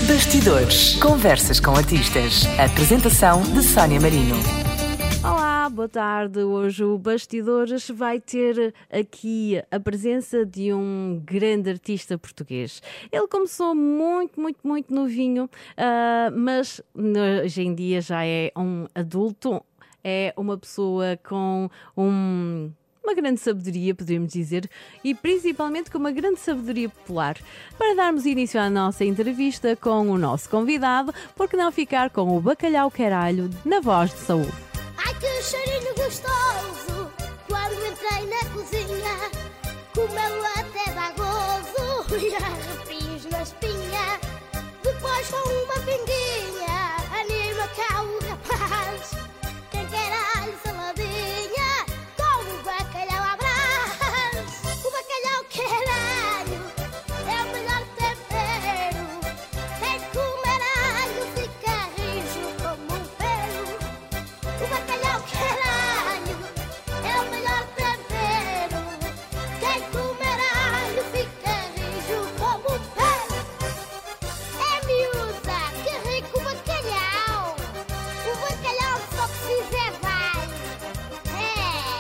Bastidores. Conversas com artistas. Apresentação de Sónia Marino. Olá, boa tarde. Hoje o Bastidores vai ter aqui a presença de um grande artista português. Ele começou muito novinho, mas hoje em dia já é um adulto, é uma pessoa com uma grande sabedoria, podemos dizer, e principalmente com uma grande sabedoria popular. Para darmos início à nossa entrevista com o nosso convidado, por que não ficar com o Bacalhau Caralho na voz de Saúl? Ai, que cheirinho gostoso, quando entrei na cozinha, comeu até dá gozo e arrepios na espinha. Depois com uma pinguinha, anima cá o rapaz. Quem quer alho, saladinha, com o bacalhau à brás. O bacalhau caralho é o melhor tempero. Quem comer alho fica rijo como um pelo. O bacalhau caralho é o melhor tempero. Quem comer alho fica rijo como um pelo. É miúda, que rico bacalhau. O bacalhau só precisa é vai. É.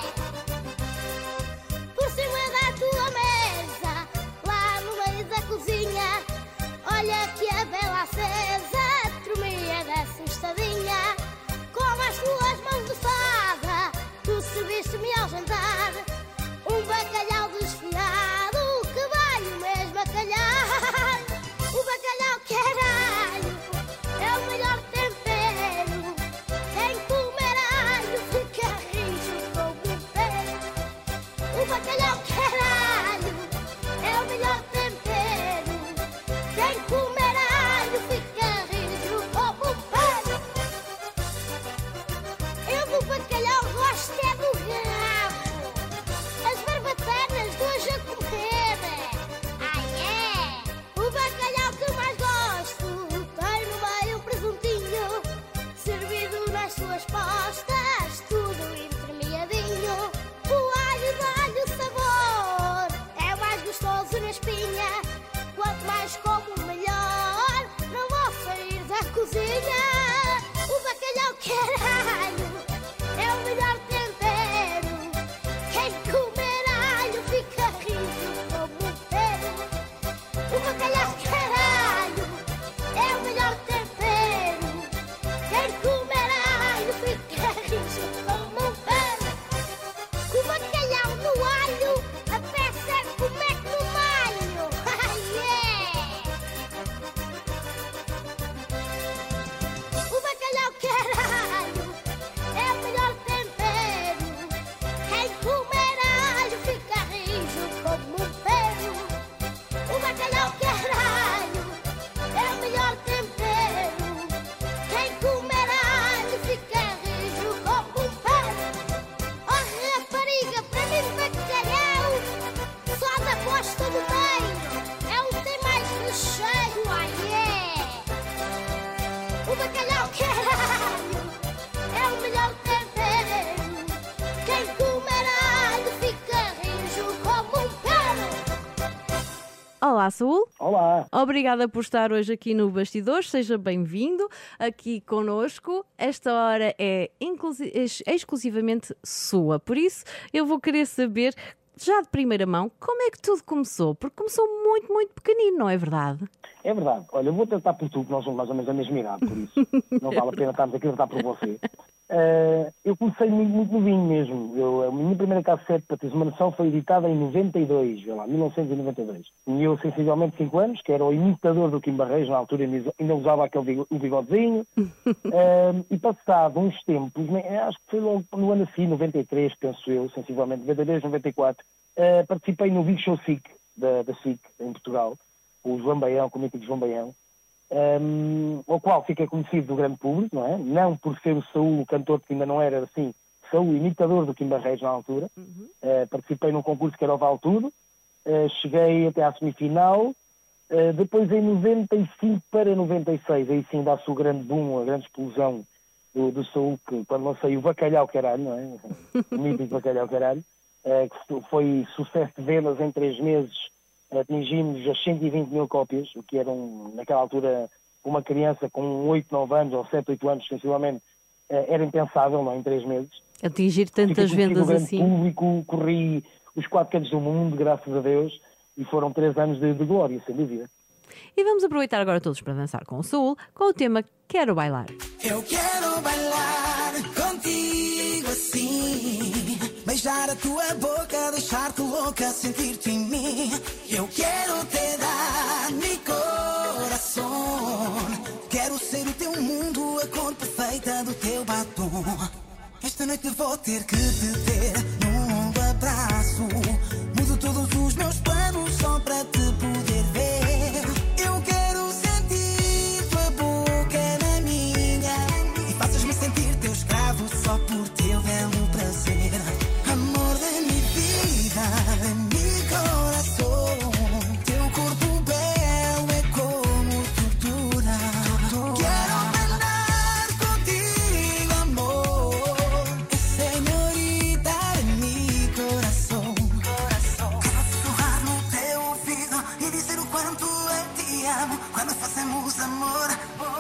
Por cima da tua mesa, lá no meio da cozinha, olha que a vela acesa tremia da assustadinha. Com as tuas mãos de fada, tu serviste-me ao jantar um bacalhau desfiado que vai o mesmo a calhar. O bacalhau caralho é o melhor tempero. Quem comer alho fica rijo como um pelo. O bacalhau caralho é o melhor tempero. Quem comer alho fica rijo como um pelo. Eu do bacalhau gosto é do rabo. As barbatanas de hoje a comer. Ai é! O bacalhau que mais gosto tem no meio um presuntinho, servido nas suas postas, tudo entremeadinho. O alho dá-lhe sabor, é o mais gostoso na espinha. Quanto mais como melhor, não vou sair da cozinha. O bacalhau caralho é o melhor tempero. Quem comer alho fica rijo como um pelo. O bacalhau caralho é o melhor tempero. Quem comer alho fica rijo como um pelo. Com o bacalhau no alho, a peça é comer no malho. Ai é! O bacalhau caralho é o melhor tempero. Quem comer alho fica rijo como um pelo. O bacalhau caralho é o melhor tempero. Quem comer alho fica rijo como um pelo. Oh rapariga, para mim bacalhau só da costa do meio é o que tem mais recheio. Ai é! O bacalhau caralho é o melhor tempero. Quem comer alho fica rijo como um pelo. Olá, Saúl. Olá, Obrigada por estar hoje aqui no Bastidores. Seja bem-vindo aqui connosco. Esta hora é exclusivamente sua. Por isso, eu vou querer saber, já de primeira mão, como é que tudo começou? Porque começou muito pequenino, não é verdade? é verdade. Olha, eu vou tentar por tu, que nós somos mais ou menos da mesma idade, por isso não vale a pena estarmos aqui a tentar por você. Eu comecei muito novinho mesmo. A minha primeira cassete, para teres uma noção, foi editada em 92, vê lá, 1992. E eu, sensivelmente 5 anos, que era o imitador do Kim Barreiros, na altura ainda usava aquele o bigodezinho. E passado uns tempos, acho que foi logo no ano assim, 93, penso eu, sensivelmente, 92, 94, participei no Big Show SIC, da SIC, em Portugal, o João Baião, com o mítico João Baião, ao qual fiquei conhecido do grande público, não é? Não por ser o Saúl, o cantor, que ainda não era assim, Saúl, imitador do Kim Barreiros na altura. Participei num concurso que era o Vale Tudo, cheguei até à semifinal, depois em 95 para 96, aí sim dá-se o grande boom, a grande explosão do Saúl, que quando lancei o Bacalhau Caralho, não é? O mítico Bacalhau Caralho, que foi sucesso de vendas em 3 meses, atingimos as 120 mil cópias, o que era naquela altura uma criança com 8, 9 anos, ou 7, 8 anos, sensivelmente, era impensável, não, em 3 meses. Atingir tantas vendas assim. Público, corri os 4 cantos do mundo, graças a Deus, e foram 3 anos de glória, sem dúvida. E vamos aproveitar agora todos para dançar com o Saúl, com o tema Quero Bailar. Eu quero bailar contigo assim, beijar a tua boca, deixar-te louca, sentir-te em mim. Eu quero te dar mi coração, quero ser o teu mundo, a cor perfeita do teu batom. Esta noite vou ter que te ter num abraço, mudo todos os meus planos só para te poder ver. Eu quero sentir tua boca na minha e faças-me sentir teu escravo só por teu belo prazer. Amor da minha vida, de meu coração, teu corpo belo é como tortura. Quero bailar contigo, amor, senhorita de meu coração. Quero sussurrar no teu ouvido e dizer o quanto eu te amo quando fazemos amor.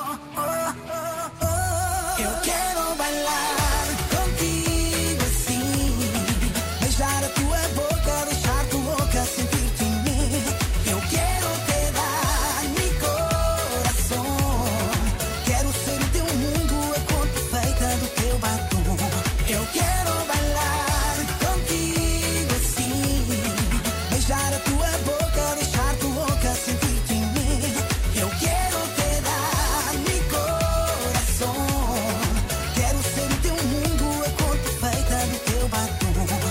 Eu quero bailar contigo assim, beijar a tua boca, deixar-te louca, sentir-te em mim. Eu quero te dar mi coração, quero ser o teu mundo, a cor perfeita do teu batom. Eu quero bailar contigo assim, beijar a tua boca, deixar-te louca, sentir-te em mim. Eu quero te dar mi coração, quero ser o teu mundo, a cor perfeita do teu batom.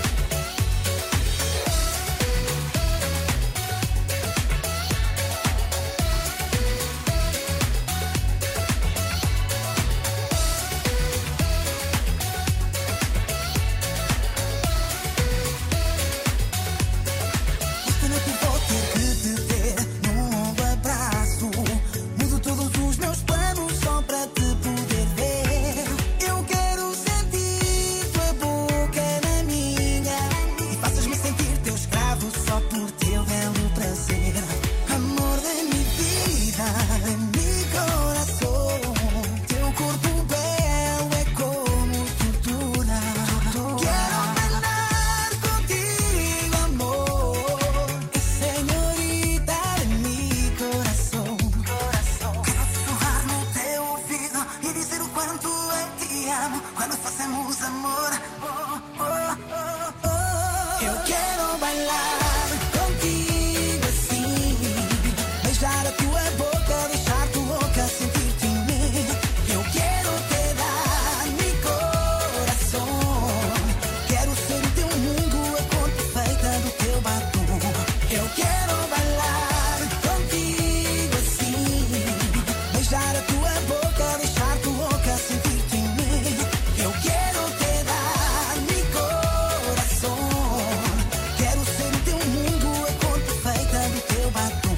Esta noite vou ter que te ter num abraço, mudo todos os meus planos só para te poder ver. Eu quero sentir tua boca na minha e faças-me sentir teu escravo só por teu belo prazer. Amor da minha vida, de meu coração, teu corpo belo é como tortura. Quero bailar contigo, amor, senhorita de meu coração. Quero sussurrar no teu ouvido e dizer o quanto eu te amo quando fazemos amor. Eu quero bailar contigo assim, beijar a tua boca, deixar-te louca, sentir-te em mim. Eu quero te dar mi coração, quero ser o teu mundo, a cor perfeita do teu batom. Eu quero bailar contigo assim, beijar a tua boca, deixar-te louca, sentir-te em mim. Eu quero te dar mi coração, quero ser o teu mundo, a cor perfeita do teu batom.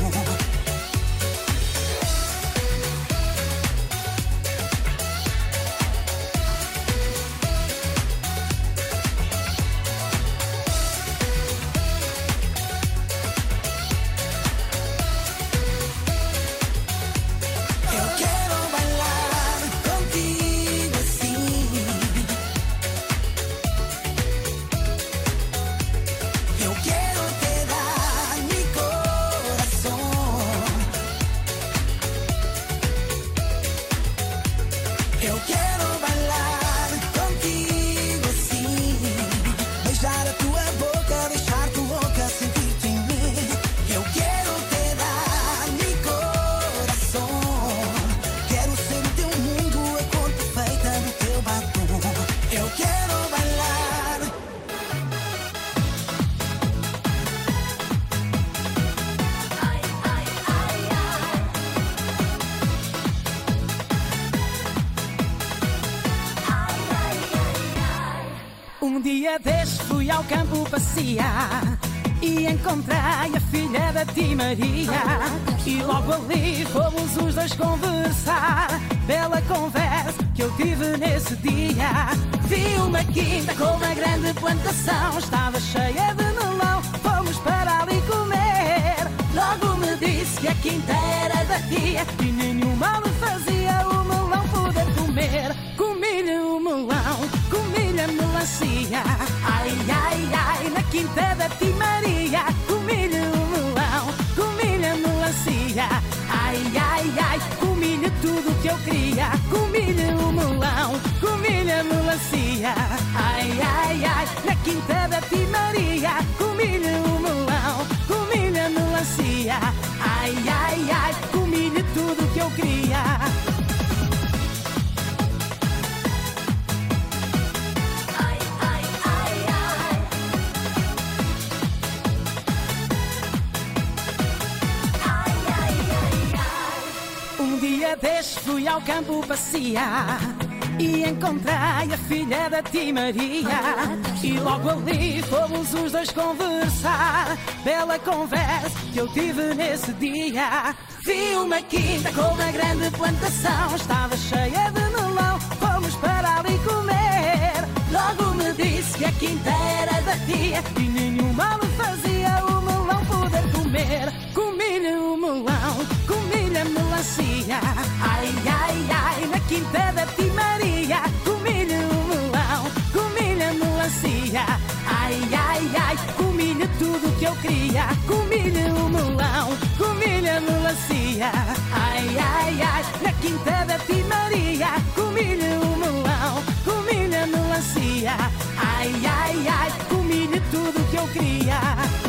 Eu quero bailar contigo assim, eu quero te dar mi coração, eu quero bailar contigo assim, beijar a tua boca, deixar-te louca, sentir-te em mim. Eu quero te dar mi coração, quero ser o teu mundo, a cor perfeita do teu batom. Eu quero bailar. Um dia destes fui ao campo passear e encontrei a filha da tia Maria. E logo ali fomos os dois conversar. Bela conversa que eu tive nesse dia. Vi uma quinta com uma grande plantação, estava cheia de melão. Fomos para ali comer. Logo me disse que a quinta era da tia e nenhuma Ai, ai, ai, comi-lhe tudo o que eu queria. Comi-lhe o melão, comi-lhe a melancia. Ai, ai, ai, na quinta da Timaria. Comi-lhe o melão, comi-lhe a melancia. Ai, ai, ai, comi-lhe tudo o que eu queria. Dia deste fui ao campo passear e encontrei a filha da Timaria. E logo ali fomos os dois conversar. Bela conversa que eu tive nesse dia. Vi uma quinta com uma grande plantação, estava cheia de melão, fomos para ali comer. Logo me disse que a quinta era da tia e nenhum mal me fazia o melão poder comer. Comi-lhe o melão, comi-lhe a melancia. Ai, ai, ai, na quinta da Timaria. Comi-lhe o melão, comi-lhe a melancia. Ai, ai, ai, comi-lhe tudo o que eu queria. Comi-lhe o melão, comi-lhe a melancia. Ai, ai, ai, na quinta da Timaria. Comi-lhe o melão, comi-lhe a melancia. Ai, ai, ai, comi-lhe tudo o que eu queria.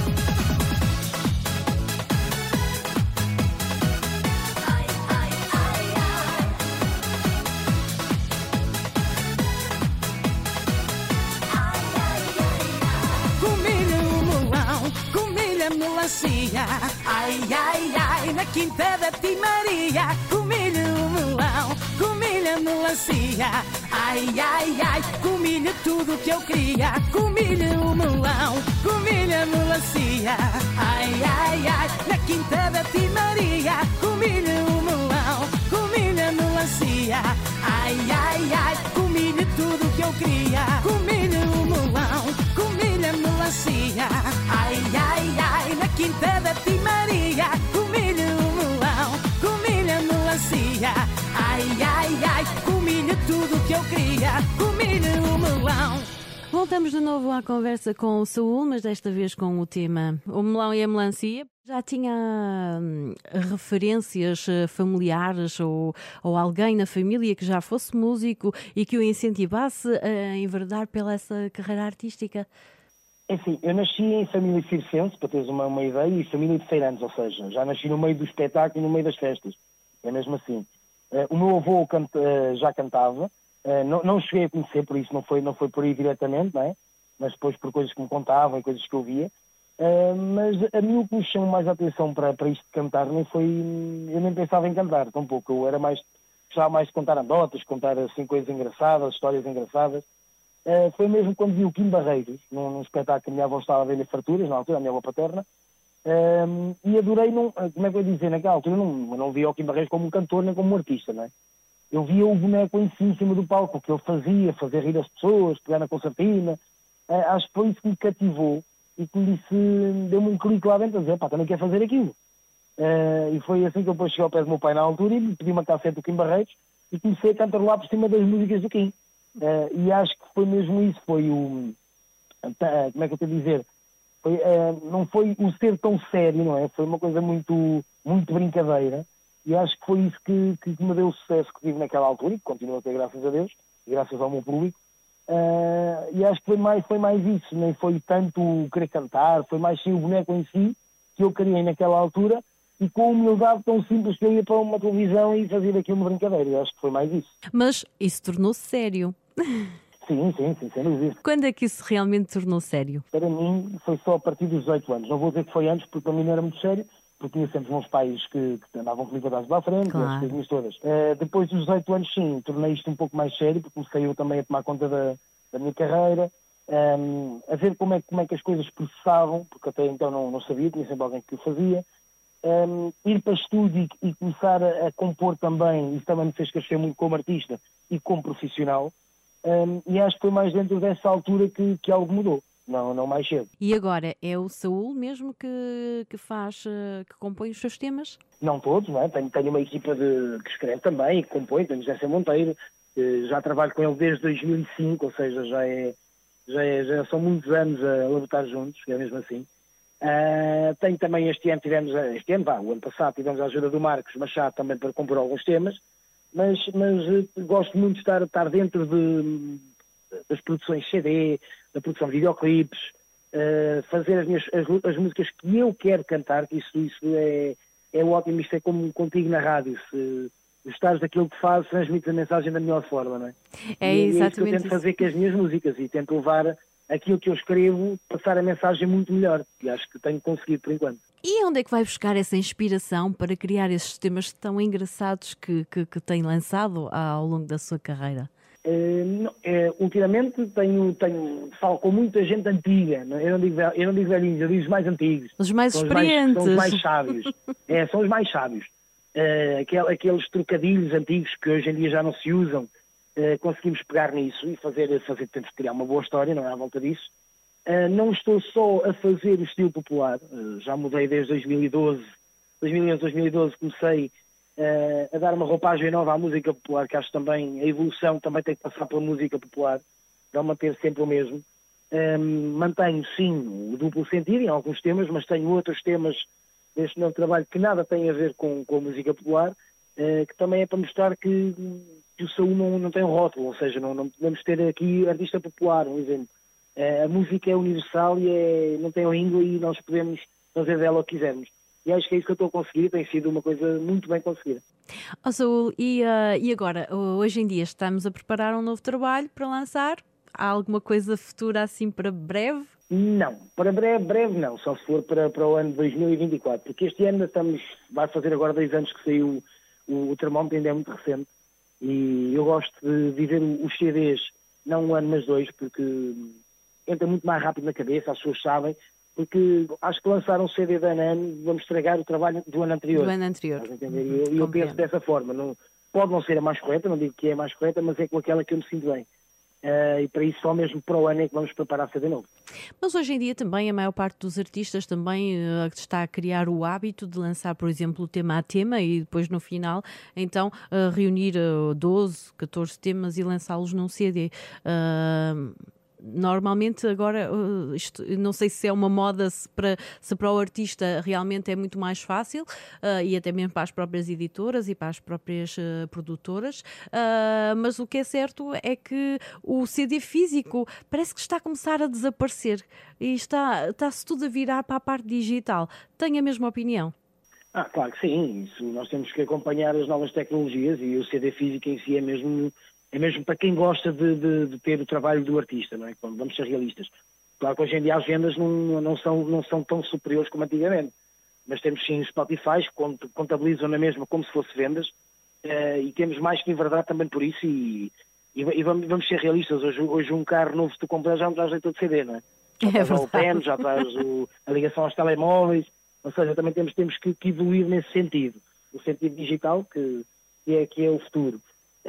Melancia. Ai, ai, ai, na quinta da Timaria. Comi-lhe o melão, comi-lhe a melancia. Ai, ai, ai, comi-lhe tudo o que eu queria. Comi-lhe o melão, comi-lhe a melancia. Ai, ai, ai, na quinta da Timaria. Comi-lhe o melão, comi-lhe a melancia. Ai, ai, ai, comi-lhe tudo o que eu queria. Comi-lhe o melão, comi-lhe a melancia. Ai, ai, ai, na quinta da Timaria. Comi-lhe o melão, comi-lhe a melancia. Ai, ai, ai, comi-lhe tudo o que eu queria. Comi-lhe o melão. Voltamos de novo à conversa com o Saúl, mas desta vez com o tema o melão e a melancia. Já tinha referências familiares ou alguém na família que já fosse músico e que o incentivasse a enverdar pela essa carreira artística? Enfim, eu nasci em família circense, para teres uma ideia, e família de feirantes, ou seja, já nasci no meio do espetáculo e no meio das festas. É mesmo assim. O meu avô já cantava, não cheguei a conhecer, por isso não foi por aí diretamente, não é? Mas depois por coisas que me contavam e coisas que eu via. Mas a mim o que me chamou mais a atenção para isto de cantar nem foi... Eu nem pensava em cantar, tão pouco. Eu gostava mais de contar anedotas, contar assim coisas engraçadas, histórias engraçadas. Foi mesmo quando vi o Kim Barreiros, num espetáculo que a minha avó estava a ver farturas, na altura, a minha avó paterna, e adorei, como é que eu ia dizer, naquela altura eu não via o Kim Barreiros como um cantor nem como um artista, não é? Eu via o boneco em cima do palco, o que ele fazia, fazer rir as pessoas, pegar na concertina. Acho que foi isso que me cativou e que me disse, deu-me um clique lá dentro a dizer, pá, também quero fazer aquilo. E foi assim que eu depois cheguei ao pé do meu pai na altura e pedi uma cassete do Kim Barreiros e comecei a cantar lá por cima das músicas do Kim. E acho que foi mesmo isso, foi o... Como é que eu tenho a dizer? Não foi o ser tão sério, não é? Foi uma coisa muito, muito brincadeira. E acho que foi isso que me deu o sucesso que tive naquela altura e que continuo a ter, graças a Deus, e graças ao meu público. E acho que foi mais isso, nem foi tanto querer cantar, foi mais sim o boneco em si que eu criei naquela altura e com a humildade tão simples que eu ia para uma televisão e fazia daquilo uma brincadeira. Eu acho que foi mais isso. Mas isso tornou-se sério. Sim, sem dúvida. Quando é que isso realmente tornou sério? Para mim foi só a partir dos 18 anos. Não vou dizer que foi antes, porque para mim não era muito sério, porque tinha sempre meus pais que andavam comigo a dar para a frente, claro. As coisinhas todas. Depois dos 18 anos, sim, tornei isto um pouco mais sério, porque comecei eu também a tomar conta da minha carreira, a ver como é que as coisas processavam, porque até então não sabia, tinha sempre alguém que o fazia. Ir para estúdio e começar a compor também, isso também me fez crescer muito como artista e como profissional. E acho que foi mais dentro dessa altura que algo mudou. Não mais cedo. E agora, é o Saúl mesmo que compõe os seus temas? Não todos, não é? Tenho uma equipa que escreve também e que compõe, tenho José Monteiro, já trabalho com ele desde 2005, ou seja, já são muitos anos a lutar juntos, é mesmo assim. Tenho também o ano passado tivemos a ajuda do Marcos Machado também para compor alguns temas, mas gosto muito de estar dentro das produções CD, da produção de videoclipes, fazer as músicas que eu quero cantar, que isso é ótimo, isto é como contigo na rádio, se gostares daquilo que fazes, transmites a mensagem da melhor forma, não é? É E exatamente é isso que eu tento isso. fazer com as minhas músicas e tento levar aquilo que eu escrevo, passar a mensagem muito melhor, e acho que tenho conseguido por enquanto. E onde é que vai buscar essa inspiração para criar esses temas tão engraçados que tem lançado ao longo da sua carreira? Ultimamente falo com muita gente antiga, não é? Eu não digo velhinhos, eu digo os mais antigos. Os mais São experientes. São os mais sábios. São os mais sábios. Aqueles trocadilhos antigos que hoje em dia já não se usam, conseguimos pegar nisso e temos que criar uma boa história, não é, à volta disso. Não estou só a fazer o estilo popular, já mudei desde 2011, 2012 comecei a dar uma roupagem nova à música popular, que acho também, a evolução também tem que passar pela música popular, não manter sempre o mesmo. Mantenho sim o duplo sentido em alguns temas, mas tenho outros temas deste meu trabalho que nada têm a ver com a música popular, que também é para mostrar que o Saúl não tem um rótulo, ou seja, não podemos ter aqui artista popular, um exemplo. A música é universal e não tem língua e nós podemos fazer dela o que quisermos. E acho que é isso que eu estou a conseguir, tem sido uma coisa muito bem conseguida. Saúl, e agora, hoje em dia estamos a preparar um novo trabalho para lançar? Há alguma coisa futura assim para breve? Não, para breve não, só se for para o ano de 2024, porque este ano vai fazer agora 2 anos que saiu o Termómetro, ainda é muito recente, e eu gosto de viver os CDs, não 1 ano, mas 2, porque entra muito mais rápido na cabeça, as pessoas sabem, porque acho que lançar um CD de ano vamos estragar o trabalho do ano anterior. Do ano anterior. E eu penso dessa forma, pode não ser a mais correta, não digo que é a mais correta, mas é com aquela que eu me sinto bem. E para isso só mesmo para o ano é que vamos preparar CD novo. Mas hoje em dia também a maior parte dos artistas também está a criar o hábito de lançar, por exemplo, o tema a tema e depois no final, então, reunir 12, 14 temas e lançá-los num CD. Normalmente agora, isto, não sei se é uma moda, se para o artista realmente é muito mais fácil, e até mesmo para as próprias editoras e para as próprias produtoras, mas o que é certo é que o CD físico parece que está a começar a desaparecer e está-se tudo a virar para a parte digital. Tenho a mesma opinião? Claro que sim, isso, nós temos que acompanhar as novas tecnologias e o CD físico em si é mesmo para quem gosta de ter o trabalho do artista, não é? Vamos ser realistas. Claro que hoje em dia as vendas não são tão superiores como antigamente, mas temos sim os Spotify que contabilizam na mesma como se fosse vendas, e temos mais que enverdar também por isso e vamos ser realistas. Hoje um carro novo se tu compras já não traz leitor de CD, não é? Já traz o pen, já traz a ligação aos telemóveis, ou seja, também temos que evoluir nesse sentido, o sentido digital que é o futuro.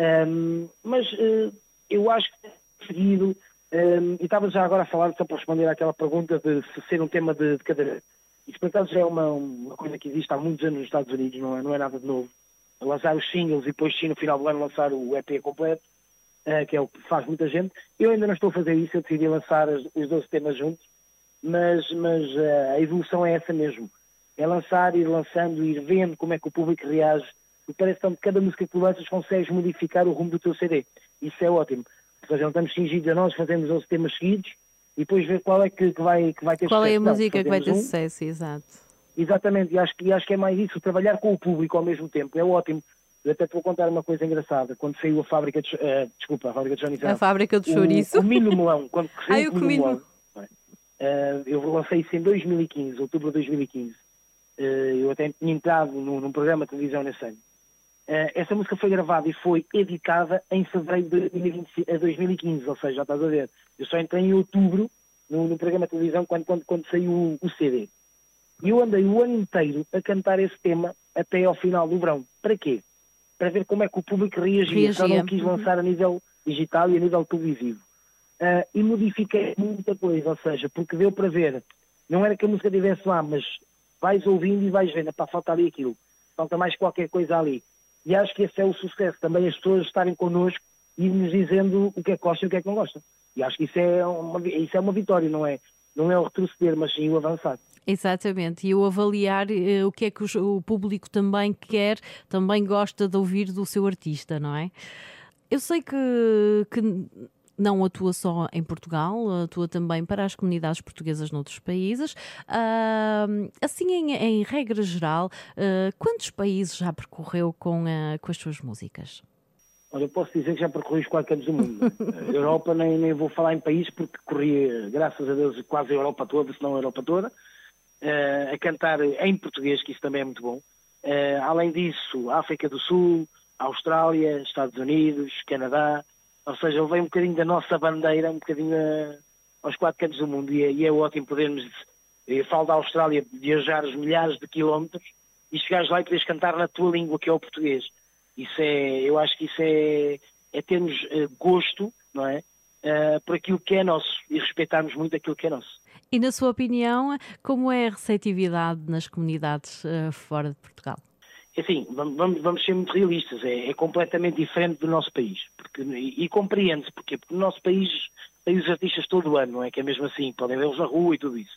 Mas eu acho que seguido, e estava já agora a falar, só para responder àquela pergunta de se ser um tema de cada vez. Isso por acaso já é uma coisa que existe há muitos anos nos Estados Unidos, não é nada de novo. Lançar os singles e depois sim no final do ano lançar o EP completo, que é o que faz muita gente. Eu ainda não estou a fazer isso, eu decidi lançar os 12 temas juntos, mas a evolução é essa mesmo. É lançar, ir lançando, ir vendo como é que o público reage. Parece que cada música que tu lanças consegues modificar o rumo do teu CD. Isso é ótimo. Ou seja, não estamos cingidos a nós, fazemos 12 temas seguidos e depois ver qual é que vai ter sucesso. Qual é a música que vai ter sucesso, exato. Exatamente, e acho que é mais isso, trabalhar com o público ao mesmo tempo, é ótimo. Eu até te vou contar uma coisa engraçada. Quando saiu a Fábrica de Chouriço. A Fábrica de Chouriço? O Milho Melão. Quando saiu o Cominho Melão. Eu lancei isso em 2015, outubro de 2015. Eu até tinha entrado num programa de televisão nesse ano. Essa música foi gravada e foi editada em fevereiro de 2015, ou seja, já estás a ver. Eu só entrei em outubro no programa de televisão quando saiu o CD. E eu andei o ano inteiro a cantar esse tema até ao final do verão. Para quê? Para ver como é que o público reagia. Já não quis lançar a nível digital e a nível televisivo. E modifiquei muita coisa, ou seja, porque deu para ver. Não era que a música estivesse lá, mas vais ouvindo e vais vendo, falta ali aquilo. Falta mais qualquer coisa ali. E acho que esse é o sucesso, também as pessoas estarem connosco e nos dizendo o que é que gostam e o que é que não gostam. E acho que isso é uma vitória, não é o retroceder, mas sim o avançar. Exatamente, e o avaliar o que é que o público também quer, também gosta de ouvir do seu artista, não é? Eu sei que não atua só em Portugal, atua também para as comunidades portuguesas noutros países. Assim, em regra geral, quantos países já percorreu com as suas músicas? Olha, eu posso dizer que já percorri os 4 cantos do mundo. A Europa, nem vou falar em país, porque corri, graças a Deus, quase a Europa toda, se não a Europa toda, a cantar em português, que isso também é muito bom. Além disso, África do Sul, Austrália, Estados Unidos, Canadá, ou seja, eu venho um bocadinho da nossa bandeira, um bocadinho aos 4 cantos do mundo, e é ótimo podermos, eu falo da Austrália, viajar os milhares de quilómetros e chegares lá e poderes cantar na tua língua, que é o português. Eu acho que isso é termos gosto, não é? Por aquilo que é nosso e respeitarmos muito aquilo que é nosso. E na sua opinião, como é a receptividade nas comunidades fora de Portugal? Assim, vamos ser muito realistas, é completamente diferente do nosso país. E compreende-se porquê? Porque no nosso país tem os artistas todo o ano, não é? Que é mesmo assim, podem vê-los na rua e tudo isso.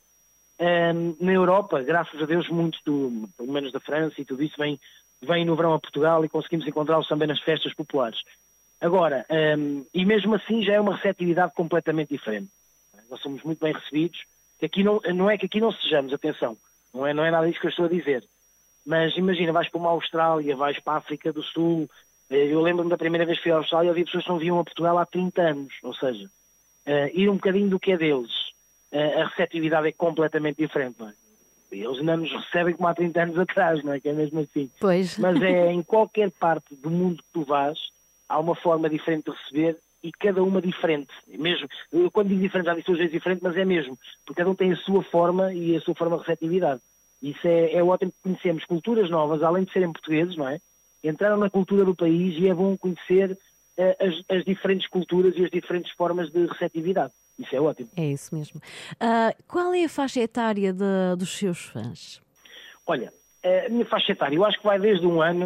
Na Europa, graças a Deus, muitos, pelo menos da França e tudo isso, vêm no verão a Portugal e conseguimos encontrá-los também nas festas populares. Agora, e mesmo assim já é uma receptividade completamente diferente. Nós somos muito bem recebidos, que aqui não é que aqui não sejamos, atenção, não é nada disso que eu estou a dizer. Mas imagina, vais para uma Austrália, vais para a África do Sul. Eu lembro-me da primeira vez que fui à Austrália, havia pessoas que não vinham a Portugal há 30 anos, ou seja, ir um bocadinho do que é deles. A receptividade é completamente diferente, não é? Eles ainda nos recebem como há 30 anos atrás, não é? Que é mesmo assim. Pois. Mas em qualquer parte do mundo que tu vás, há uma forma diferente de receber e cada uma diferente. Mesmo, eu quando digo diferente, já disse duas vezes diferente, mas é mesmo, porque cada um tem a sua forma e a sua forma de receptividade. Isso é ótimo que conhecemos culturas novas, além de serem portugueses, não é? Entraram na cultura do país e é bom conhecer as diferentes culturas e as diferentes formas de receptividade. Isso é ótimo. É isso mesmo. Qual é a faixa etária dos seus fãs? Olha, a minha faixa etária, eu acho que vai desde 1 ano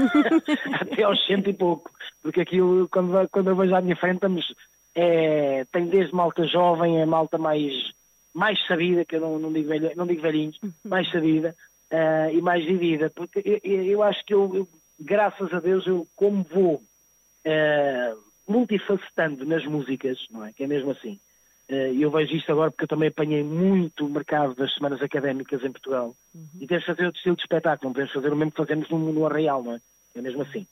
até aos 100 e pouco, porque aquilo, quando eu vejo à minha frente, tem desde malta jovem a malta mais sabida, que eu não digo velhinhos, mais sabida e mais vivida, porque eu acho que eu, graças a Deus, como vou multifacetando nas músicas, não é? Que é mesmo assim. Eu vejo isto agora porque eu também apanhei muito o mercado das semanas académicas em Portugal. E temos de fazer outro estilo de espetáculo, não podemos fazer o mesmo que fazemos no Arraial, não é? É mesmo assim.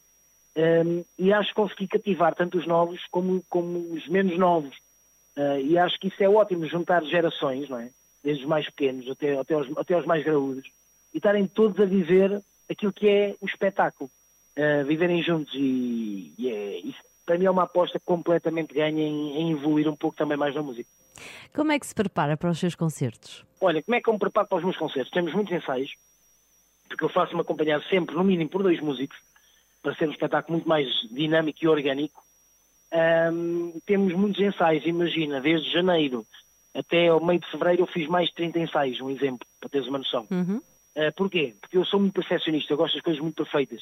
E acho que consegui cativar tanto os novos como os menos novos. E acho que isso é ótimo, juntar gerações, não é? Desde os mais pequenos até aos mais graúdos, e estarem todos a viver aquilo que é o espetáculo. Viverem juntos isso para mim é uma aposta completamente ganha em evoluir um pouco também mais na música. Como é que se prepara para os seus concertos? Olha, como é que eu me preparo para os meus concertos? Temos muitos ensaios, porque eu faço-me acompanhar sempre, no mínimo, por 2 músicos, para ser um espetáculo muito mais dinâmico e orgânico. Temos muitos ensaios, imagina, desde janeiro até ao meio de fevereiro eu fiz mais de 30 ensaios, um exemplo, para teres uma noção. Porquê? Porque eu sou muito perfeccionista, eu gosto das coisas muito perfeitas.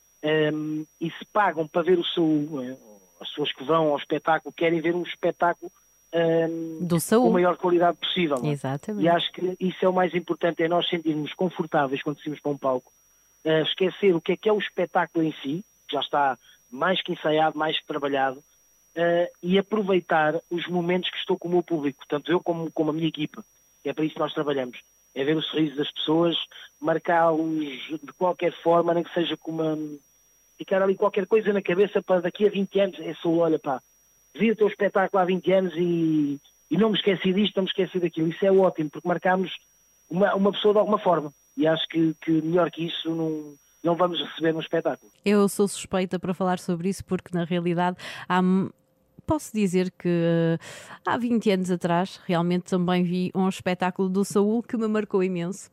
E se pagam para ver o Saúl, as pessoas que vão ao espetáculo querem ver um espetáculo do Saúl, com a maior qualidade possível. Não é? Exatamente. E acho que isso é o mais importante, é nós sentirmos confortáveis quando saímos para um palco, esquecer o que é o espetáculo em si, que já está mais que ensaiado, mais que trabalhado, e aproveitar os momentos que estou com o meu público, tanto eu como a minha equipa. É para isso que nós trabalhamos. É ver o sorriso das pessoas, marcá-los de qualquer forma, nem que seja com ficar ali qualquer coisa na cabeça para daqui a 20 anos, olha pá, vi o teu espetáculo há 20 anos e não me esqueci disto, não me esqueci daquilo. Isso é ótimo, porque marcámos uma pessoa de alguma forma. E acho que melhor que isso não vamos receber no espetáculo. Eu sou suspeita para falar sobre isso, porque na realidade posso dizer que há 20 anos atrás realmente também vi um espetáculo do Saúl que me marcou imenso.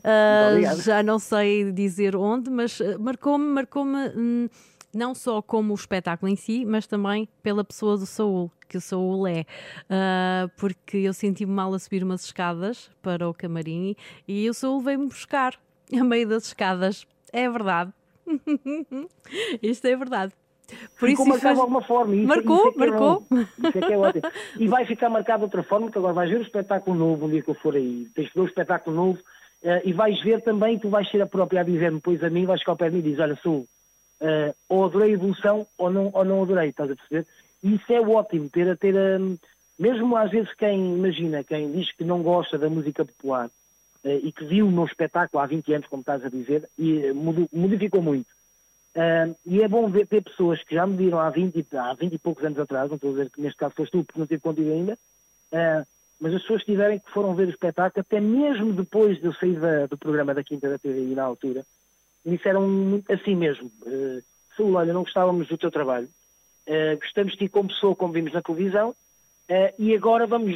Já não sei dizer onde, mas marcou-me não só como o espetáculo em si, mas também pela pessoa do Saúl, que o Saúl é. Porque eu senti-me mal a subir umas escadas para o camarim e o Saúl veio-me buscar a meio das escadas. É verdade. Isto é verdade. Por ficou isso marcado de alguma forma. E Marcou, é que é marcou. bom. Isso é que é ótimo. E vai ficar marcado de outra forma, que agora vais ver o espetáculo novo, um dia que eu for aí. Tens que ver o espetáculo novo e vais ver também, tu vais ser a própria a dizer-me, depois a mim, vais ficar ao pé de mim e dizes, olha, ou adorei a evolução ou não adorei, estás a perceber? E isso é ótimo, mesmo às vezes quem diz que não gosta da música popular e que viu o meu espetáculo há 20 anos, como estás a dizer, e modificou muito. E é bom ter pessoas que já me viram há 20 e poucos anos atrás, não estou a dizer que neste caso foste tu, porque não tive contigo ainda, mas as pessoas que foram ver o espetáculo, até mesmo depois de eu sair do programa da Quinta da TV na altura, me disseram assim mesmo, Saúl, olha, não gostávamos do teu trabalho, gostamos de ti como pessoa, como vimos na televisão, e agora vamos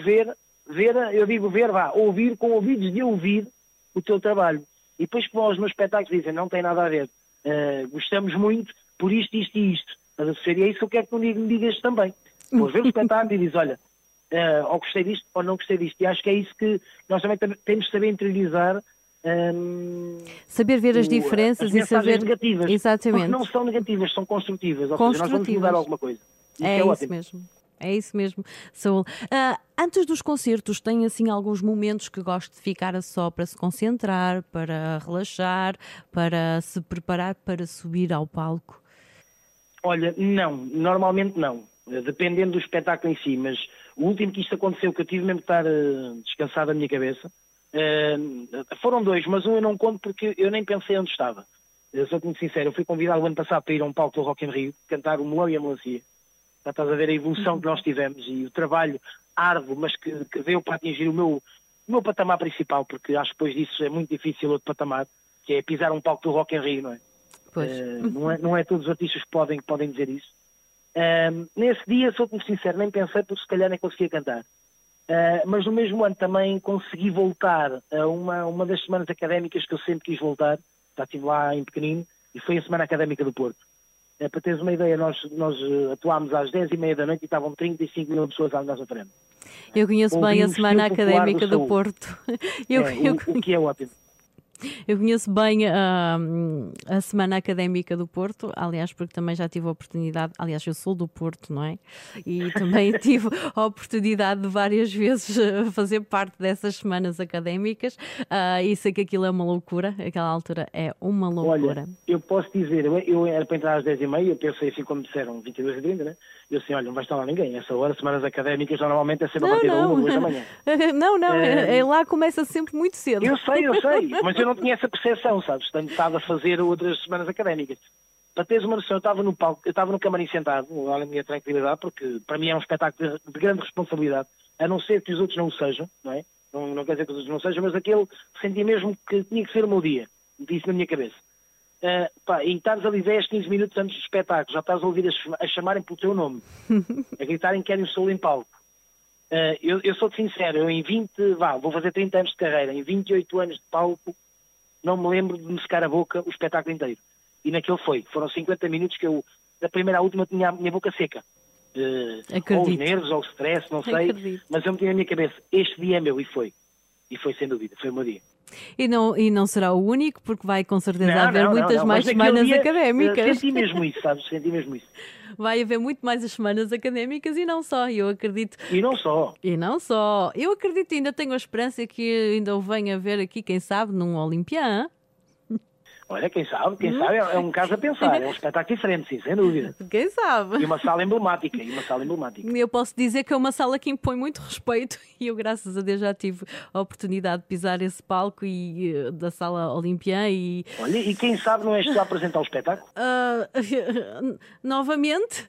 ouvir com ouvidos de ouvir o teu trabalho. E depois que vão aos meus espetáculos dizem, não tem nada a ver, gostamos muito por isto, isto e isto. Estás a perceber? E é isso que eu quero que me digas também. Vou ver o espetáculo e diz, olha, ou gostei disto ou não gostei disto. E acho que é isso que nós também temos de saber interiorizar. Saber ver as diferenças e saber... negativas. Exatamente. Porque não são negativas, são construtivas. Ou seja, nós vamos mudar alguma coisa. É isso mesmo. É isso mesmo, Saúl. Antes dos concertos, tem assim alguns momentos que gosto de ficar a só para se concentrar, para relaxar, para se preparar para subir ao palco? Olha, não, normalmente não. Dependendo do espetáculo em si, mas o último que isto aconteceu, que eu tive mesmo que estar descansado a minha cabeça, foram dois, mas um eu não conto porque eu nem pensei onde estava. Eu sou muito sincero, eu fui convidado o ano passado para ir a um palco do Rock in Rio, cantar o Melão e a Melancia. Já estás a ver a evolução que nós tivemos e o trabalho árduo, mas que deu para atingir o meu patamar principal, porque acho que depois disso é muito difícil outro patamar, que é pisar um palco do Rock in Rio, não é? Pois. Não é todos os artistas que podem dizer isso. Nesse dia, sou muito sincero, nem pensei porque se calhar nem conseguia cantar. Mas no mesmo ano também consegui voltar a uma das semanas académicas que eu sempre quis voltar, já estive lá em pequenino, e foi a Semana Académica do Porto. Para teres uma ideia, nós atuámos às 10h30 da noite e estavam 35 mil pessoas à nossa frente. Eu conheço bem a Semana Académica do Porto. O que é ótimo. Eu conheço bem a Semana Académica do Porto, aliás, porque também já tive a oportunidade, aliás, eu sou do Porto, não é? E também tive a oportunidade de várias vezes fazer parte dessas semanas académicas e sei que aquilo é uma loucura, aquela altura é uma loucura. Olha, eu posso dizer, eu era para entrar às 10h30, eu pensei assim como disseram, 22h30, né? Eu assim, olha, não vai estar lá ninguém, essa hora, semanas académicas, normalmente é sempre a partir da 1 ou 2 da manhã. Não, lá começa sempre muito cedo. Eu sei, mas eu não tinha essa percepção, sabes? Tenho estado a fazer outras semanas académicas. Para teres uma noção, eu estava no palco, eu estava no camarim sentado, olha a minha tranquilidade, porque para mim é um espetáculo de grande responsabilidade, a não ser que os outros não o sejam, não é? Não quer dizer que os outros não sejam, mas aquele senti mesmo que tinha que ser o meu dia, disse na minha cabeça. E estás ali 10, 15 minutos antes do espetáculo, já estás a ouvir a chamarem pelo teu nome, a gritarem que querem o Saúl em palco. Eu sou-te sincero, vou fazer 30 anos de carreira, em 28 anos de palco, não me lembro de me secar a boca o espetáculo inteiro. E naquele foram 50 minutos que eu, da primeira à última, tinha a minha boca seca. Ou os nervos, ou o stress, não sei, mas eu meti na minha cabeça, este dia é meu, e foi. E foi sem dúvida, foi o meu dia. E não será o único, porque vai com certeza haver muitas mais semanas académicas. Senti mesmo isso, sabes? Senti mesmo isso. Vai haver muito mais as semanas académicas e não só, eu acredito. E não só. Eu acredito, ainda tenho a esperança que ainda o venha ver aqui, quem sabe, num Olimpiã. Olha, quem sabe, é um caso a pensar, é um espetáculo diferente, sim, sem dúvida. Quem sabe? E uma sala emblemática. Eu posso dizer que é uma sala que impõe muito respeito e eu, graças a Deus, já tive a oportunidade de pisar esse palco da sala Olimpiã e... Olha, e quem sabe não és tu a apresentar o espetáculo? Novamente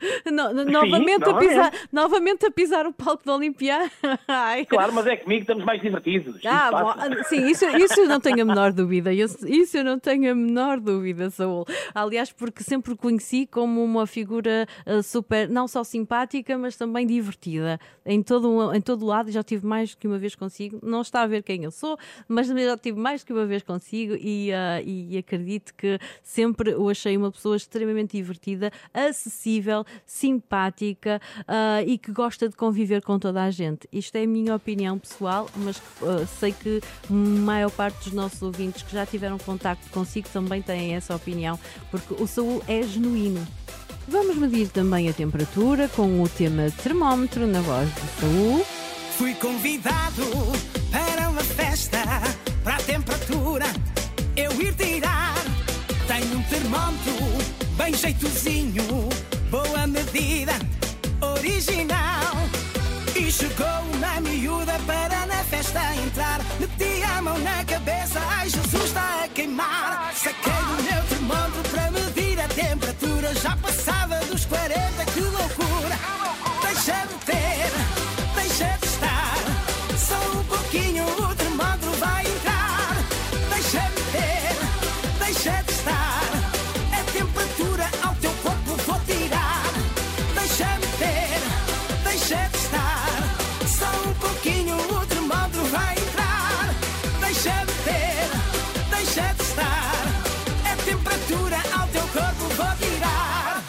a pisar o palco da Olimpiã. Claro, mas é comigo que estamos mais divertidos. Sim, isso eu não tenho a menor dúvida. Isso eu não tenho a menor dúvida, Saúl. Aliás, porque sempre o conheci como uma figura super, não só simpática, mas também divertida. Em todo lado, já tive mais que uma vez consigo. Não está a ver quem eu sou, mas já tive mais que uma vez consigo e acredito que sempre o achei uma pessoa extremamente divertida, acessível, simpática e que gosta de conviver com toda a gente. Isto é a minha opinião pessoal, mas sei que a maior parte dos nossos ouvintes que já tiveram contacto consigo também têm essa opinião, porque o Saúl é genuíno. Vamos medir também a temperatura com o tema termómetro na voz de Saúl. Fui convidado para uma festa, para a temperatura eu ir tirar. Tenho um termómetro bem jeitozinho, boa medida, original. E chegou uma miúda para na festa entrar. Meti a mão na cabeça, ai Jesus, está a queimar. Saquei do meu termómetro para medir a temperatura. Já passava dos 40, que loucura. Deixa de ter, deixa de estar. Só um pouquinho o termómetro vai entrar. Deixa de ter, deixa de estar. A temperatura ao teu corpo vou tirar. Deixa de ter, deixa de estar. Só um pouquinho o termómetro vai entrar. Deixa de ter, deixa de estar. A temperatura ao teu corpo vou tirar.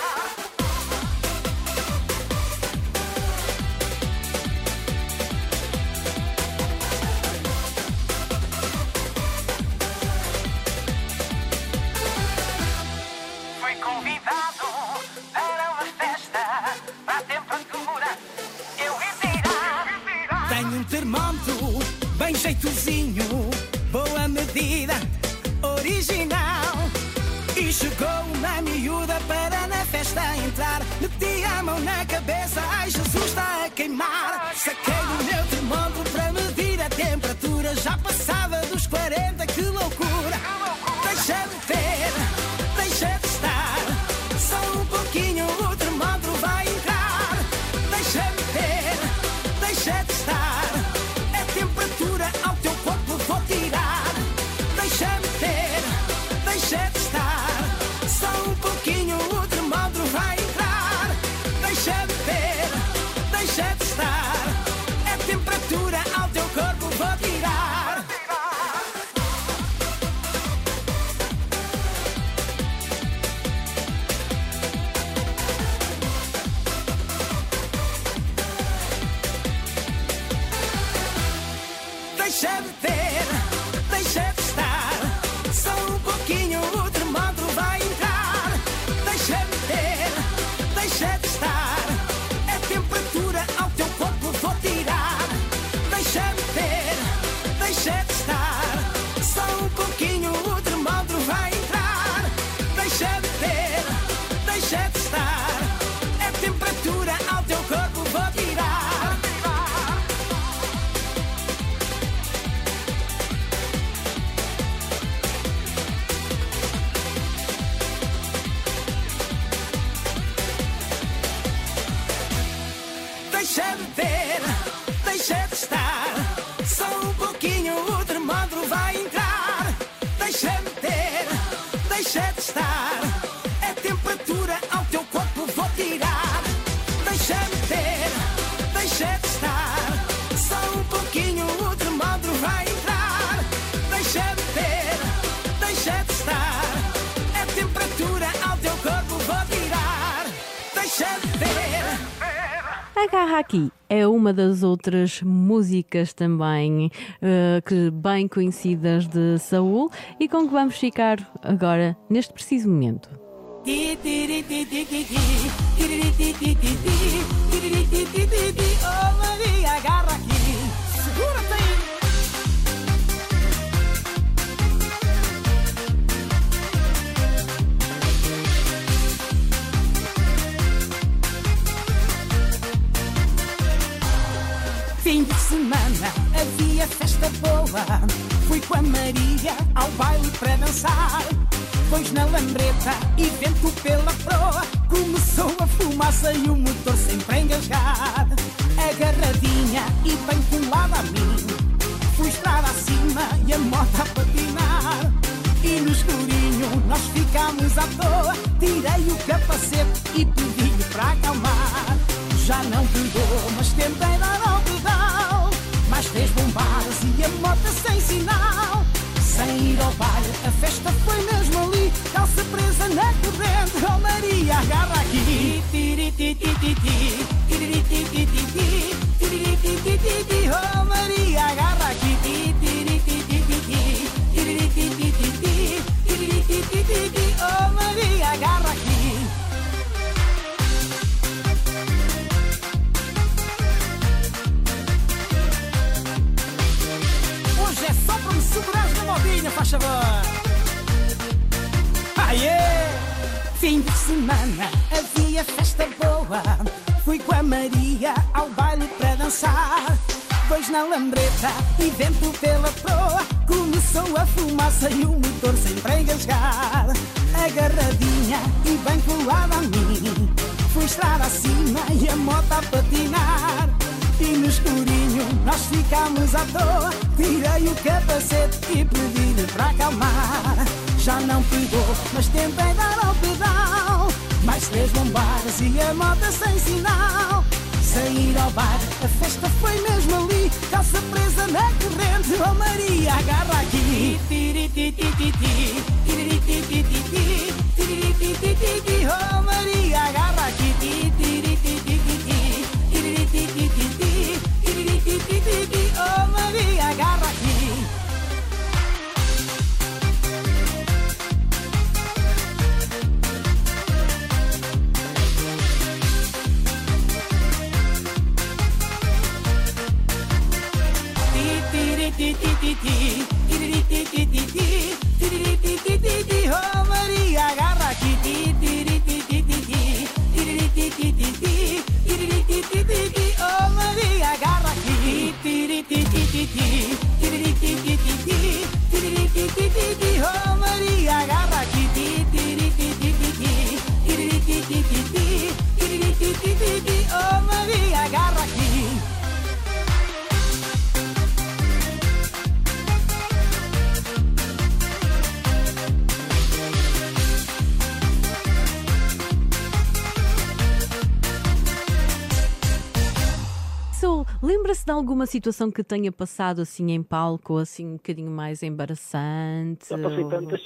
Fui convidado para uma festa, para a temperatura eu ir tirar. Tenho um termómetro bem jeitozinho, boa medida, original. E chegou uma miúda para na festa entrar. Meti a mão na cabeça, ai Jesus, está a queimar. Saquei do meu termómetro para medir a temperatura. Já passava dos 40, que loucura. Deixa de ter, deixa de estar. Só um pouquinho o termómetro vai entrar. Deixa de ter, deixa de estar. A temperatura ao teu corpo vou tirar. Deixa de ter, deixa de estar. Só um pouquinho o termómetro vai entrar. Deixa de ter, deixa de estar. A temperatura ao teu corpo vou tirar. Deixa de ter, deixa de estar. Só um pouquinho o termómetro vai entrar. Deixa de ter, deixa de estar. A temperatura ao teu corpo vou tirar. Deixa de ter, deixa de estar. Só um pouquinho o termómetro vai entrar. Deixa de ter, deixa de estar. A temperatura ao teu corpo vou tirar. Deixa de ter, deixa de estar. Só um pouquinho o termómetro vai entrar. Deixa de ter, deixa de estar. A temperatura ao teu corpo vou tirar. Deixa de ter, deixa de estar. Só um pouquinho o termómetro vai entrar. Deixa de ter, deixa de estar. A temperatura ao teu corpo vou tirar. Deixa de ter. Agarra Aqui é uma das outras músicas também que bem conhecidas de Saúl e com que vamos ficar agora neste preciso momento. Oh Maria, agarra aqui. Segura-te aí. Fim de semana havia festa boa. Fui com a Maria ao baile para dançar. Pois na lambreta e vento pela proa começou a fumaça e o motor sempre a engasgar. Agarradinha e bem colada a mim, fui estrada acima e a moto a patinar. E no escurinho nós ficámos à toa. Tirei o capacete e pedi-lhe para acalmar. Já não pegou, mas tentei dar ao pedal. Mais 3 bombadas e a moto sem sinal. Sem ir ao baile, a festa foi mesmo ali. Calça presa na corrente, oh Maria, agarra aqui. Oh Maria, agarra aqui. Oh Maria, agarra aqui. semana havia festa boa. Fui com a Maria ao baile para dançar. Pois na lambreta e vento pela proa, começou a fumaça e o motor sempre a engasgar. Agarradinha e bem colada a mim, fui estrada acima e a moto a patinar. E no escurinho nós ficámos à toa. Tirei o capacete e pedi-lhe para acalmar. Já não pegou, mas tentei dar ao pedal. Mais 3 bombadas e a moto sem sinal. Sair ao bar, a festa foi mesmo ali. Calça presa na corrente, oh Maria, agarra aqui. Oh Maria, agarra aqui. Oh Maria, agarra aqui. Oh Maria, agarra aqui. Oh Maria, agarra aqui. Oh Maria, agarra aqui. Oh Maria, agarra aqui. Lembra-se de alguma situação que tenha passado assim em palco, assim um bocadinho mais embaraçante? Já passei tantas.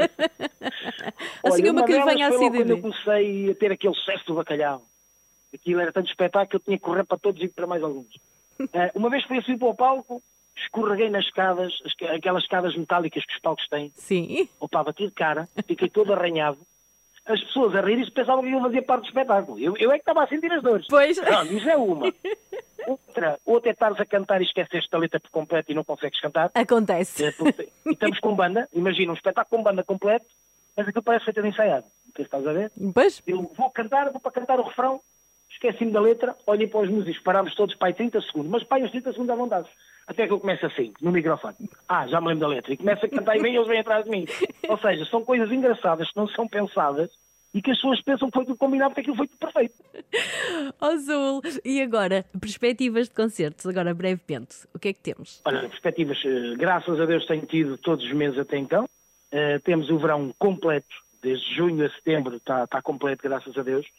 Assim, Olha, uma que lhe delas venha à foi logo quando eu cidade. comecei a ter aquele excesso do bacalhau. Aquilo era tanto espetáculo que eu tinha que correr para todos e para mais alguns. Uma vez fui a subir para o palco, escorreguei nas escadas, aquelas escadas metálicas que os palcos têm. Sim. Opa, bati de cara, fiquei todo arranhado. As pessoas a rir-se pensavam que eu fazia parte do espetáculo. Eu é que estava a sentir as dores. Pois. Não, isso é uma. Outra é estares a cantar e esqueceste a letra por completo e não consegues cantar. Acontece. E estamos com banda, imagina um espetáculo com banda completo, mas aquilo parece feito de ensaiado. Não sei se estás a ver? Pois. Eu vou para cantar o refrão, esqueci-me da letra, olhei para os músicos, parámos todos para aí 30 segundos, mas para aí uns 30 segundos à vontade. Até que eu começo assim, no microfone. Já me lembro da letra. E começo a cantar e eles vêm atrás de mim. Ou seja, são coisas engraçadas que não são pensadas e que as pessoas pensam que foi tudo combinado porque aquilo foi tudo perfeito. Azul. E agora, perspectivas de concertos, agora brevemente, o que é que temos? Olha, perspectivas, graças a Deus tenho tido todos os meses até então. Temos o verão completo, desde junho a setembro está completo, graças a Deus.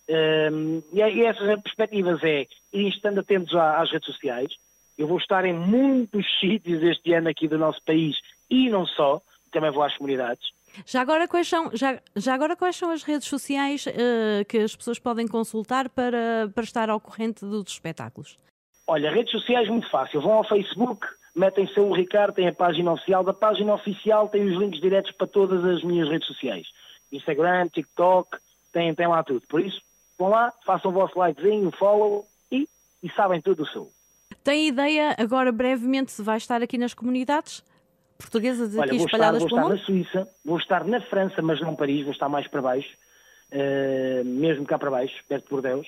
E essas perspectivas é ir estando atentos às redes sociais. Eu vou estar em muitos sítios este ano aqui do nosso país e não só, também vou às comunidades. Já agora quais são as redes sociais que as pessoas podem consultar para estar ao corrente dos espetáculos? Olha, redes sociais muito fácil. Vão ao Facebook, metem Saúl Ricardo, tem a página oficial. Da página oficial tem os links diretos para todas as minhas redes sociais. Instagram, TikTok, tem lá tudo. Por isso, vão lá, façam o vosso likezinho, follow e sabem tudo do Saúl. Tem ideia agora brevemente se vai estar aqui nas comunidades portuguesas aqui Olha, espalhadas pelo mundo? Vou estar na Suíça, vou estar na França, mas não Paris, vou estar mais para baixo, mesmo cá para baixo, perto de Bordeaux.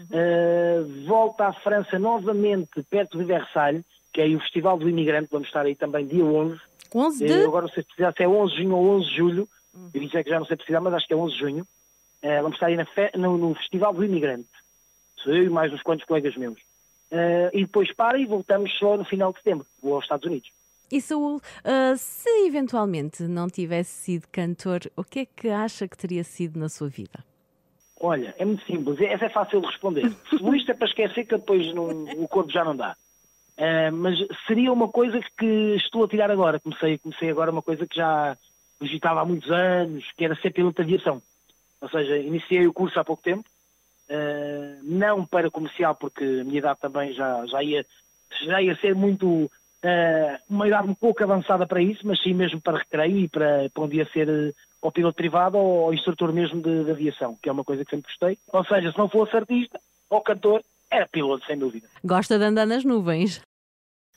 Volto à França novamente, perto de Versalhes, que é aí o Festival do Imigrante, vamos estar aí também dia 11. 11 de? Agora não sei se precisar, se é 11 de junho ou 11 de julho, eu disse que já não sei precisar, mas acho que é 11 de junho. Vamos estar aí no Festival do Imigrante, sou eu e mais uns quantos colegas meus. E depois e voltamos só no final de setembro, vou aos Estados Unidos. E Saúl, se eventualmente não tivesse sido cantor, o que é que acha que teria sido na sua vida? Olha, é muito simples, essa é fácil de responder. Futebolista é para esquecer que depois o corpo já não dá. Mas seria uma coisa que estou a tirar agora. Comecei agora uma coisa que já cogitava há muitos anos, que era ser piloto de aviação. Ou seja, iniciei o curso há pouco tempo, não para comercial, porque a minha idade também já ia ser muito... uma idade um pouco avançada para isso, mas sim mesmo para recreio e para um dia ser ou piloto privado ou instrutor mesmo de aviação, que é uma coisa que sempre gostei. Ou seja, se não fosse artista ou cantor, era piloto, sem dúvida. Gosta de andar nas nuvens?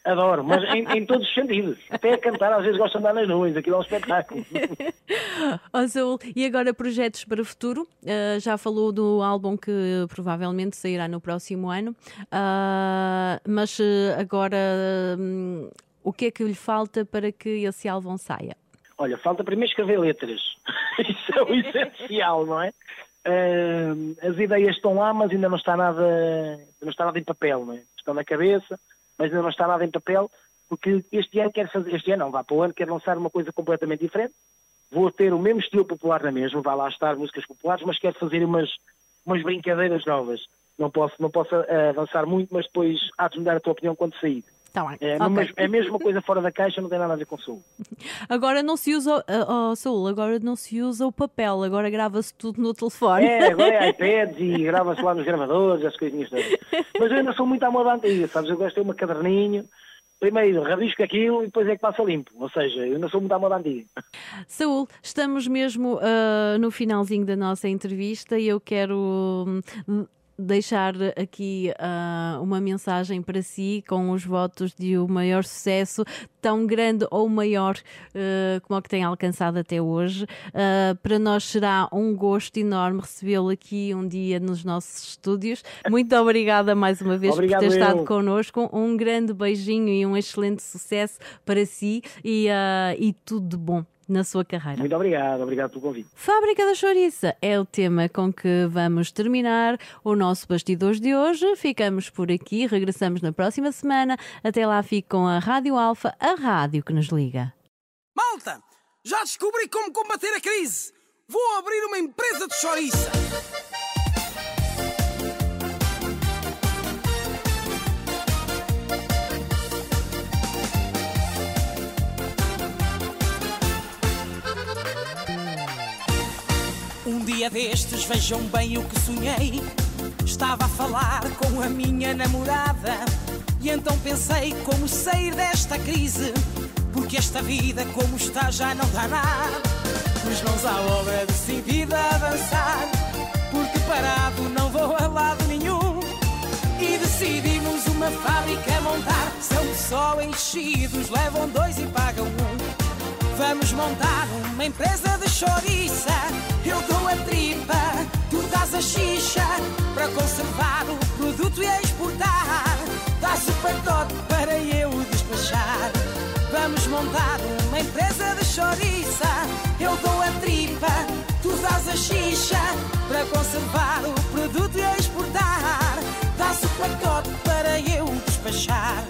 Adoro, mas em todos os sentidos. Até a cantar, às vezes gosto de andar nas nuvens, aquilo é um espetáculo. Ó, Saúl, e agora projetos para o futuro? Já falou do álbum que provavelmente sairá no próximo ano, mas agora o que é que lhe falta para que esse álbum saia? Olha, falta primeiro escrever letras. Isso é o essencial, não é? As ideias estão lá, mas ainda não está nada em papel, não é? Estão na cabeça, mas ainda não está nada em papel, porque este ano para o ano quero lançar uma coisa completamente diferente. Vou ter o mesmo estilo popular na mesma, vai lá estar músicas populares, mas quero fazer umas brincadeiras novas. Não posso avançar muito, mas depois há de mudar a tua opinião quando sair. Tá bem. É mesmo uma coisa fora da caixa, não tem nada a ver com Saúl. Agora não se usa, Saúl, agora não se usa o papel, agora grava-se tudo no telefone. Agora é iPads e grava-se lá nos gravadores, as coisinhas todas. Mas eu ainda sou muito à moda antiga, sabes? Eu gosto de ter uma caderninho, primeiro rabisco aquilo e depois é que passa limpo. Ou seja, eu ainda sou muito à moda antiga. Saúl, estamos mesmo no finalzinho da nossa entrevista e eu quero deixar aqui uma mensagem para si com os votos de o maior sucesso, tão grande ou maior como o que tem alcançado até hoje. Para nós será um gosto enorme recebê-lo aqui um dia nos nossos estúdios. Muito obrigada mais uma vez por ter estado connosco. Um grande beijinho e um excelente sucesso para si e tudo de bom na sua carreira. Muito obrigado pelo convite. Fábrica da Chouriça é o tema com que vamos terminar o nosso Bastidores de hoje. Ficamos por aqui, regressamos na próxima semana. Até lá fique com a Rádio Alfa, a rádio que nos liga. Malta, já descobri como combater a crise. Vou abrir uma empresa de chouriça. Um dia destes, vejam bem o que sonhei. Estava a falar com a minha namorada e então pensei como sair desta crise, porque esta vida como está já não dá nada. Pus mãos à obra, decidida a avançar, porque parado não vou a lado nenhum. E decidimos uma fábrica a montar. São só enchidos, levam 2 e pagam 1. Vamos montar uma empresa de chouriça. Eu dou a tripa, tu dás a xixa, para conservar o produto e exportar. Dás o pacote para eu despachar. Vamos montar uma empresa de chouriça. Eu dou a tripa, tu dás a xixa, para conservar o produto e exportar. Dás o pacote para eu despachar.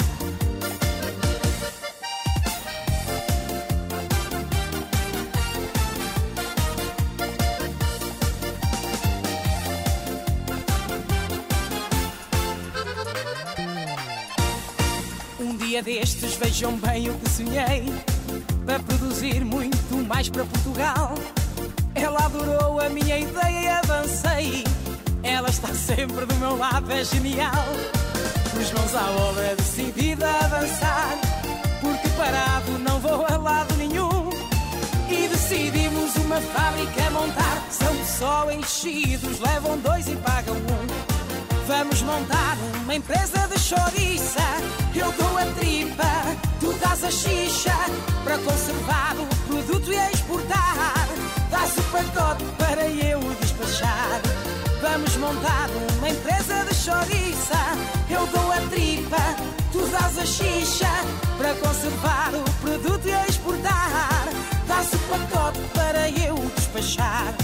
Um dia destes, vejam bem o que sonhei, para produzir muito mais para Portugal. Ela adorou a minha ideia e avancei. Ela está sempre do meu lado, é genial. Pus mãos à obra, decidida a avançar, porque parado não vou a lado nenhum. E decidimos uma fábrica a montar. São só enchidos, levam 2 e pagam 1. Vamos montar uma empresa de chouriça. Eu dou a tripa, tu dás a xixa, para conservar o produto e exportar. Dás o pacote para eu despachar. Vamos montar uma empresa de chouriça. Eu dou a tripa, tu dás a xixa, para conservar o produto e exportar. Dás o pacote para eu despachar.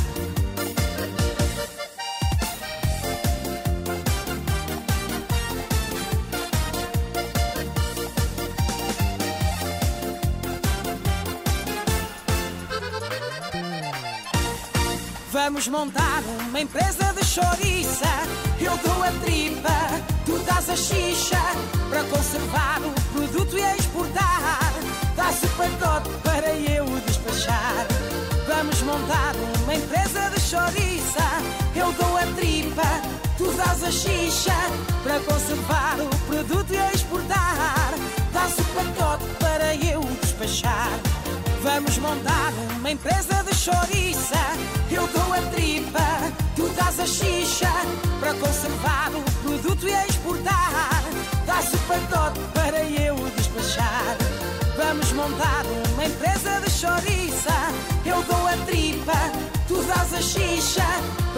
Vamos montar uma empresa de chouriça. Eu dou a tripa, tu dás a xixa, para conservar o produto e exportar. Dás o pacote para eu despachar. Vamos montar uma empresa de chouriça. Eu dou a tripa, tu dás a xixa, para conservar o produto e exportar. Dás o pacote para eu despachar. Vamos montar uma empresa de chouriça. Eu dou a tripa, tu dás a xixa, para conservar o produto e exportar. Dás o pacote para eu despachar. montar uma empresa de chouriça. Eu dou a tripa, tu dás a xixa.